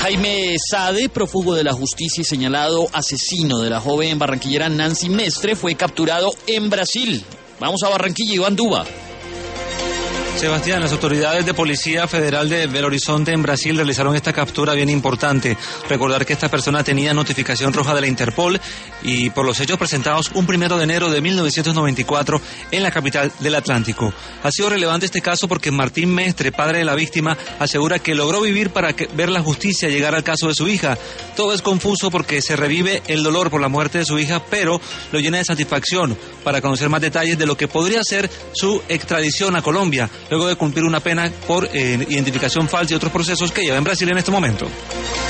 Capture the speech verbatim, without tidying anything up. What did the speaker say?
Jaime Sade, prófugo de la justicia y señalado asesino de la joven barranquillera Nancy Mestre, fue capturado en Brasil. Vamos a Barranquilla, Iván Duba. Sebastián, las autoridades de Policía Federal de Belo Horizonte en Brasil realizaron esta captura bien importante. Recordar que esta persona tenía notificación roja de la Interpol y por los hechos presentados un primero de enero de mil novecientos noventa y cuatro en la capital del Atlántico. Ha sido relevante este caso porque Martín Mestre, padre de la víctima, asegura que logró vivir para que, ver la justicia llegar al caso de su hija. Todo es confuso porque se revive el dolor por la muerte de su hija, pero lo llena de satisfacción para conocer más detalles de lo que podría ser su extradición a Colombia, luego de cumplir una pena por eh, identificación falsa y otros procesos que lleva en Brasil en este momento.